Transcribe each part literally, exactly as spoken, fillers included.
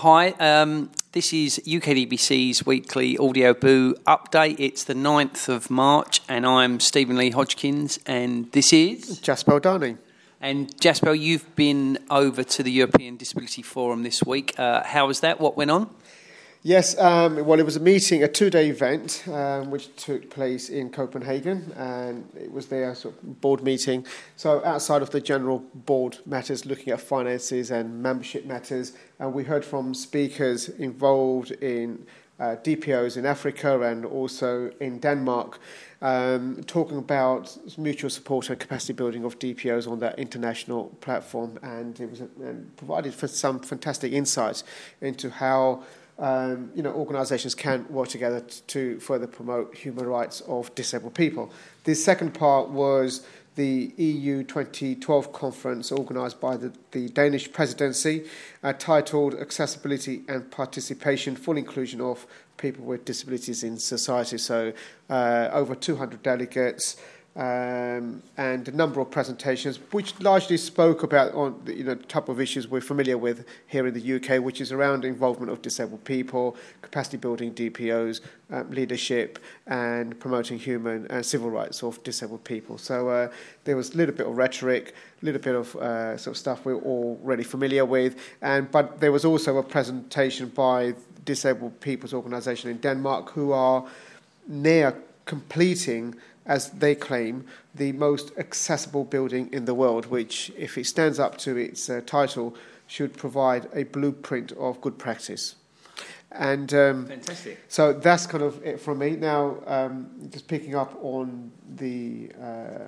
Hi, um, this is U K D B C's weekly Audio Boo update. It's the ninth of March and I'm Stephen Lee Hodgkins and this is... Jaspel Darning. And Jaspel, you've been over to the European Disability Forum this week. Uh, how was that? What went on? Yes, um, well, it was a meeting, a two-day event, um, which took place in Copenhagen, and it was their sort of board meeting. So outside of the general board matters, looking at finances and membership matters, and we heard from speakers involved in uh, D P Os in Africa and also in Denmark, um, talking about mutual support and capacity building of D P Os on that international platform, and it was and provided for some fantastic insights into how Um, you know, organisations can work together to further promote human rights of disabled people. The second part was the E U twenty twelve conference organised by the, the Danish presidency, uh, titled Accessibility and Participation, Full Inclusion of People with Disabilities in Society. So uh, over two hundred delegates, Um, and a number of presentations which largely spoke about on the, you know, type of issues we're familiar with here in the U K, which is around involvement of disabled people, capacity building D P Os, um, leadership, and promoting human and civil rights of disabled people. So uh, there was a little bit of rhetoric, a little bit of uh, sort of stuff we're already familiar with, and but there was also a presentation by Disabled People's Organisation in Denmark, who are near completing, as they claim, the most accessible building in the world, which, if it stands up to its uh, title, should provide a blueprint of good practice. And um, Fantastic. So that's kind of it from me. Now, um, just picking up on the uh,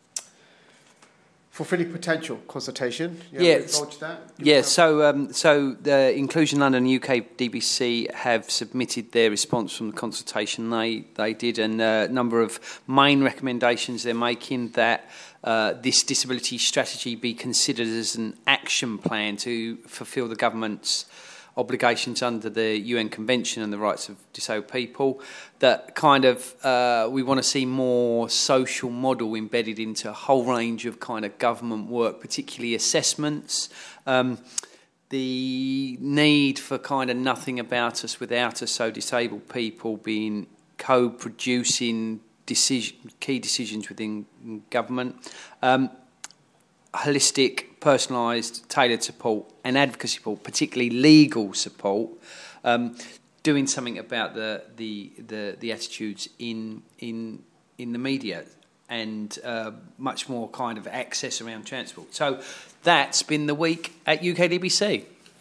Fulfilling Potential consultation. Yeah, yeah, that. yeah so um, so the Inclusion London U K D B C have submitted their response from the consultation they, they did, and a number of main recommendations they're making that uh, this disability strategy be considered as an action plan to fulfil the government's obligations under the U N Convention on the Rights of Disabled People, that kind of uh, we want to see more social model embedded into a whole range of kind of government work, particularly assessments, um, the need for kind of nothing about us without us, so disabled people being co-producing decision, key decisions within government, um, holistic, personalised, tailored support and advocacy support, particularly legal support, um, doing something about the the the, the attitudes in in in the media, and uh, much more kind of access around transport. So that's been the week at U K D B C.